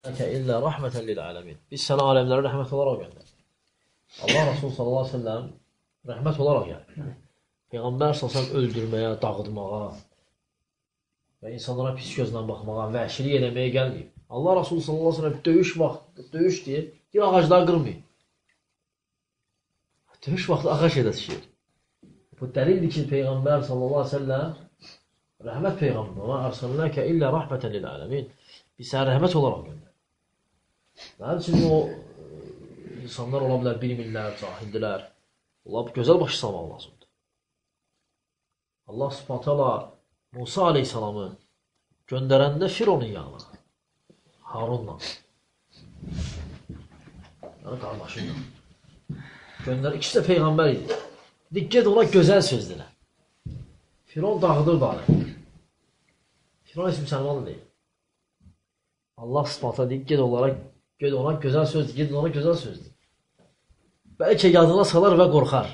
İllə rəhmətən lil'ələmin. Biz sənə aləmlərə rəhmət olaraq göndərik. Allah Rasulü sallallahu aleyhi ve sellem rəhmət olaraq gəlir. Peyğəmbər sallallahu aleyhi ve sellem öldürməyə, dağıtmağa və insanlara pis gözlə baxmağa, vəhşilik eləməyə gəlməyib. Allah Rasulü sallallahu aleyhi ve sellem döyüş vaxtı, döyüş deyir, bir ağacları qırmayıb. Döyüş vaxtı ağac elə düşür. Bu dəlildir ki, Peyğəmbər sallallahu aleyhi ve sellem rəhmət Peyğəmbər, ərsəlnəkə illə rəhmətən lil'ələmin. Biz sənə rəhmət olaraq göndərik. Mənim üçün o insanlar ola bilər, bilmirlər, cahildilər. Onlar gözəl başı salmaq lazımdır. Allah subhanət hala Musa aleyhissalamı göndərəndə Fironun yanına, Harunla, yəni qardaşıyla göndər. İkisi də Peyğəmbər idi. Diqqət ona gözəl söz dinə. Firon dağıdır dağını. Firon heç müsəlman deyil. Allah subhanət hala deyir, get ona gözəl sözdür, gedin ona gözəl sözdür. Bəlkə yadına salar və qorxar.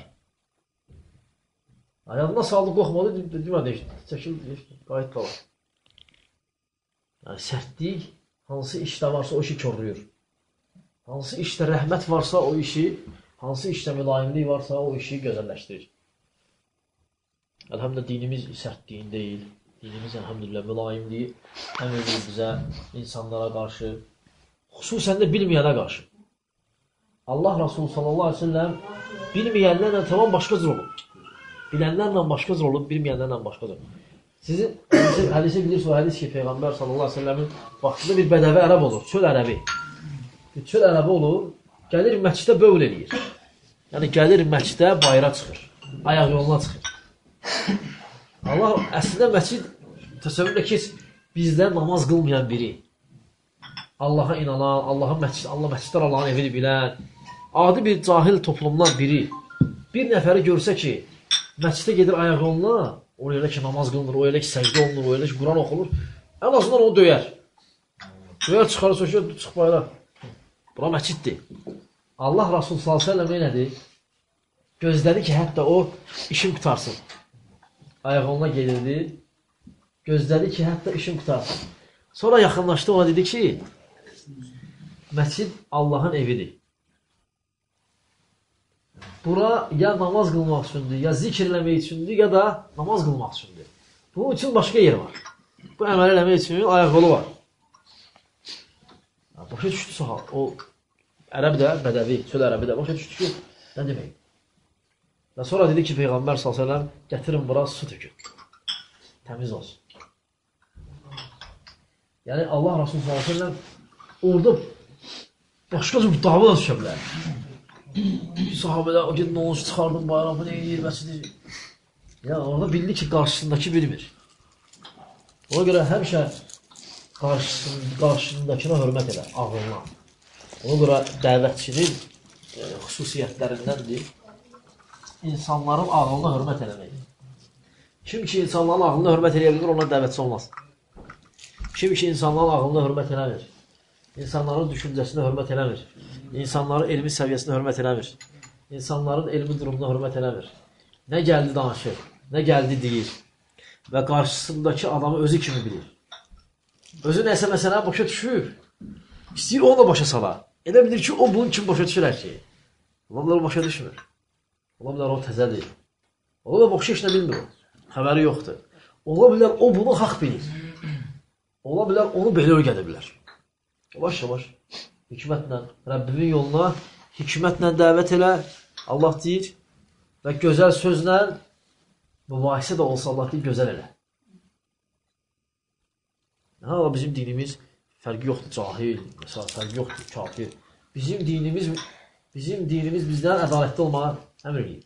Yadına saldı, qorxmadı, demədi, çəkil, qayıt qalar. Yəni, sərtlik, hansı işdə varsa o işi körlüyür. Hansı işdə rəhmət varsa o işi, hansı işdə mülayimlik varsa o işi gözəlləşdirir. Əlhəmdə dinimiz sərtliyin deyil. Dinimiz əlhəmdülillah mülayimliyi əmr edir bizə, insanlara qarşı, xüsusən də bilməyənə qarşı. Allah Rasulü sallallahu aleyhi ve sellem bilməyənlərlə tamam başqa cür olub. Bilənlərlə başqa cür olub, bilməyənlərlə başqa cür olub. Sizin hədisi bilirsiniz, o hədis ki, Peyğəmbər sallallahu aleyhi ve sellemin vaxtında bir bədəvi ərəb olur, çöl ərəbi. Çöl ərəbi olur, gəlir məscidə bövl eləyir. Yəni gəlir məscidə bayıra çıxır, ayaq yoluna çıxır. Allah əslində məscid təsəvvürlə ki, bizdə namaz qılmayan biri, Allaha inanan, Allah məscidlər Allahın evini bilən, adi bir cahil toplumdan biri, bir nəfəri görsə ki, məscidə gedir ayaq yoluna, o elə ki, namaz qılınır, o elə ki, səcdə olunur, o elə ki, Quran oxunur, ən azından onu döyər. Döyər, çıxarır, sökür, çıx bayra. Bura məsciddir. Allah Rasulü sallallahu aleyhi ve sellem elədir? Gözlədi ki, hətta o işin qutarsın. Ayaq yoluna gelirdi, gözlədi ki, hətta işin qutarsın. Sonra yaxınlaşdı, ona dedi ki, məscid Allahın evidir. Bura ya namaz qılmaq üçündür, ya zikr eləmək üçündür, ya da namaz qılmaq üçündür. Bunun üçün başqa yer var. Bu əməl eləmək üçün ayaq yolu var. Başa düşdü sahal. O ərəb də, bədəvi, çöl ərəbi də başa düşdü ki, nə demək? Və sonra dedi ki, Peyğəmbər s.ə.v gətirin bura su tökün. Təmiz olsun. Yəni Allah Rasulü s.ə.v orada başqa cür dava da düşə bilər. Sahabələr, o gedin onu çıxardım, bayraqı nə edir, vəsidir. Yəni orada bildi ki, qarşısındakı bilmir. Ona görə həmişə qarşısındakına hörmət elə, ağılına. Ona görə dəvətçinin xüsusiyyətlərindəndir. İnsanların ağlına hörmət eləmək. Kim ki insanların ağlına hörmət eləyə bilir, ona dəvətçi olmaz. Kim ki insanların ağlına hörmət eləmir, insanların düşüncəsinə hörmət eləmir, insanların elmi səviyyəsinə hörmət eləmir, insanların elmi durumuna hörmət eləmir. Nə gəldi danışır, nə gəldi deyir və qarşısındakı adamı özü kimi bilir. Özü nəsə məsələ başa düşür, istəyir onu da başa sala. Elə bilir ki, o bunun kimi başa düşür hər şeyi. Onlar başa düşmür. Ola bilər o təzədir. Ola bilər başqa işlə bilmir o. Xəbəri yoxdur. Ola bilər o bunu haqq bilir. Ola bilər onu belə öyrədə bilər. Yavaş-yavaş hikmətlə, Rəbbimin yoluna hikmətlə dəvət elə, Allah deyir və gözəl sözlə mübahisə də olsa Allah deyir, gözəl elə. Yəni, bizim dinimiz fərqi yoxdur, cahil, məsələn, fərqi yoxdur, kafir. Bizim dinimiz bizdən ədalətli olmağa əmr edir.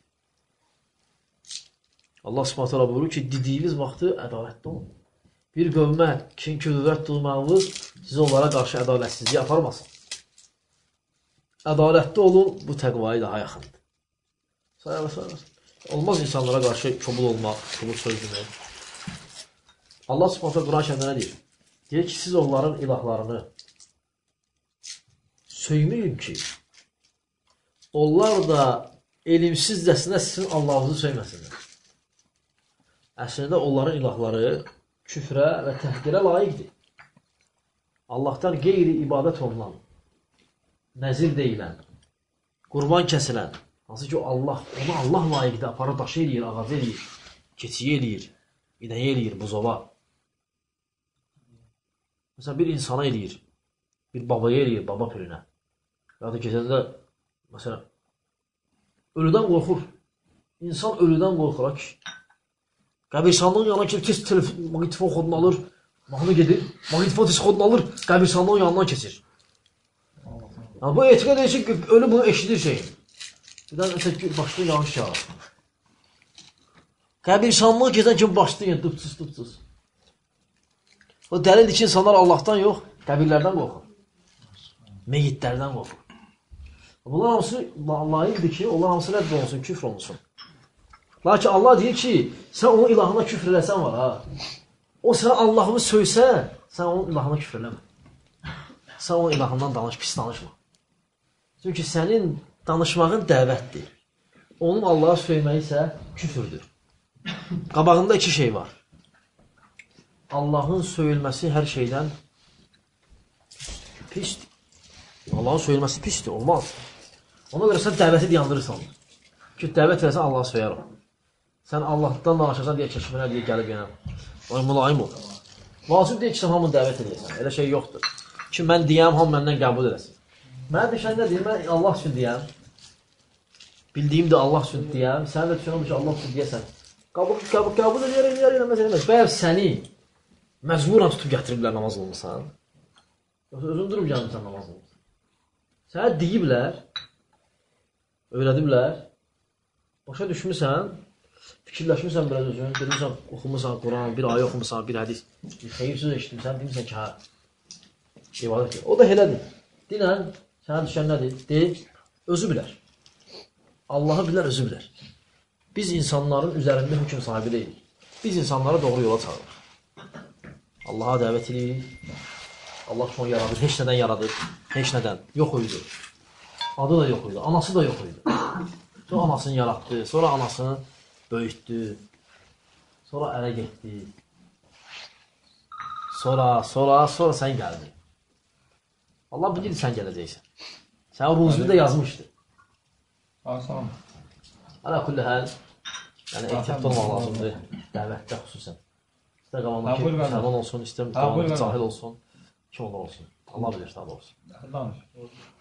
Allah subhanət hala buyurur ki, dediyiniz vaxtı ədalətli olun. Bir qövmə kin-küdürət durmağınız sizi onlara qarşı ədalətsizliyə aparmasın. Ədalətli olun, bu təqvayı daha yaxındır. Sayarlar. Olmaz insanlara qarşı kobul olmaq, kobul söz demək. Allah subhanət hala Quran kəndə nə deyir? Deyir ki, siz onların ilahlarını söyməyin ki, onlar da elmsizcəsinə sizin Allahınızı söyməsinlər. Əslində onların ilahları küfrə və təhqirə layiqdir. Allahdan qeyri ibadət olunan, nəzir deyilən, qurban kəsilən, hansı ki onu Allah layiqdə aparı daşı eləyir, ağacı eləyir, keçiyi eləyir, inəyə eləyir, buzova. Məsələn, bir insana eləyir, bir babaya eləyir, baba pürünə. Ya da keçəndə, məsələn, ölüdən qorxur. İnsan ölüdən qorxur, ki. Qəbirstanlığın yanına tez maqnitofon xodunu alır, mahnı gedir, maqnitofon tez xodunu alır, qəbirstanlığın yanından keçir. Yəni, bu etiqad edir ki, ölü bunu eşidir şeyin. Bir də başlayır yanlış yağır. Qəbirstanlığı keçən kimi başlayır, dıpçız. O dəlildir ki, insanlar Allahdan yox, qəbirlərdən qorxur. Meyitlərdən qorxur. Bunlar hamısı layiqdir ki, onlar hamısı rədd olunsun, küfr olunsun. Lakin Allah deyir ki, sən onun ilahına küfr eləsən var, ha. O sənə Allahını söysə, sən onun ilahına küfr eləmə. Sən onun ilahından danış, pis danışma. Çünki sənin danışmağın dəvətdir. Onun Allah'a söyməyi isə küfürdür. Qabağında iki şey var. Allahın söyülməsi hər şeydən pisdir. Allahın söyülməsi pisdir, olmaz. Ona görə sən dəvəti diyandırırsan. Ki, dəvət eləsən Allah'a söyər o. Sən Allahdan danışırsan deyə keşfinə deyə gəlib yenəm. Oy, mülayim ol. Vacib deyil ki, sən hamını dəvət edəsən. Elə şey yoxdur. Ki, mən deyəm, hamı məndən qəbul edəsin. Mənə düşən nə deyir? Mən Allah üçün deyəm. Bildiyim də Allah üçün deyəm. Sənə də düşünəm ki, Allah üçün deyəsən. Qəbul edəyərək. Bəyər səni məcburan tutub gətiriblər namaz olmuşsan. Yoxsa özün durub gəlmişsən namaz olmuşsan. Sənə deyiblər, öyrədiblər, başa düşmüsən, fikirləşmirsən biraz özün, dedirsən, oxumusan Quran, bir ayə oxumusan, bir hədis, bir xeyir söz eşitmirsən, demirsən ki, hə, ibadət edir. O da elədir. Dinən, sənə düşən nədir? Deyil, özü bilər. Allahı bilər, özü bilər. Biz insanların üzərində hökm sahibi deyilik. Biz insanları doğru yola çağırır. Allaha dəvət edirik. Allah onu yaradır, heç nədən yaradır, heç nədən. Yox idi. Adı da yox idi, anası da yox idi. Sonra anasını yaratdı, sonra anasını böyütdü, sonra ərə getdi. Sonra sən gəldin. Allah bilirdi sən gələcəksən. Sən ruzunu da yazmışdı. Asan. Ələ kulli həl, yəni ehtiyatlı olmaq lazımdır, dəvətdə xüsusən. İstər qavandakı müsəlman olsun, istər qavandakı cahil olsun, kim olur olsun. Allah bilir, daha doğrusu. Danış.